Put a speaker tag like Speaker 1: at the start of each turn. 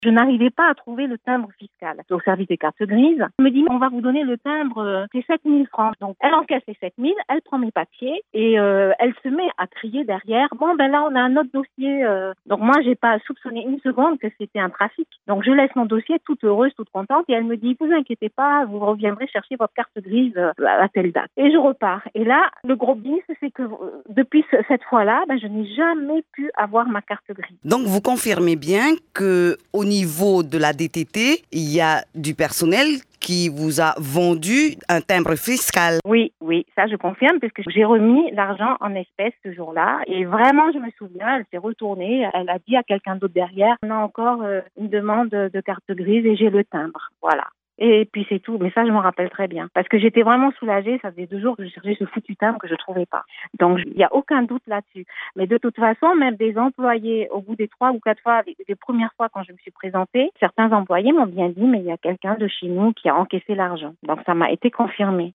Speaker 1: Je n'arrivais pas à trouver le timbre fiscal. Au service des cartes grises, on me dit, on va vous donner le timbre, c'est 7 000 francs. Donc, elle encaisse les 7 000, elle prend mes papiers et elle se met à crier derrière, bon, ben là, on a un autre dossier. Donc, moi, j'ai pas soupçonné une seconde que c'était un trafic. Donc, je laisse mon dossier toute heureuse, toute contente et elle me dit, vous inquiétez pas, vous reviendrez chercher votre carte grise à telle date. Et je repars. Et là, le gros bis, c'est que depuis cette fois-là, je n'ai jamais pu avoir ma carte grise.
Speaker 2: Donc, vous confirmez bien que au niveau de la DTT, il y a du personnel qui vous a vendu un timbre fiscal.
Speaker 1: Oui, ça je confirme puisque j'ai remis l'argent en espèces ce jour-là. Et vraiment, je me souviens, elle s'est retournée, elle a dit à quelqu'un d'autre derrière, on a encore une demande de carte grise et j'ai le timbre. Voilà. Et puis c'est tout, mais ça je m'en rappelle très bien. Parce que j'étais vraiment soulagée, ça faisait 2 jours que je cherchais ce foutu timbre que je trouvais pas. Donc il n'y a aucun doute là-dessus. Mais de toute façon, même des employés, au bout des 3 ou 4 fois, les premières fois quand je me suis présentée, certains employés m'ont bien dit, mais il y a quelqu'un de chez nous qui a encaissé l'argent. Donc ça m'a été confirmé.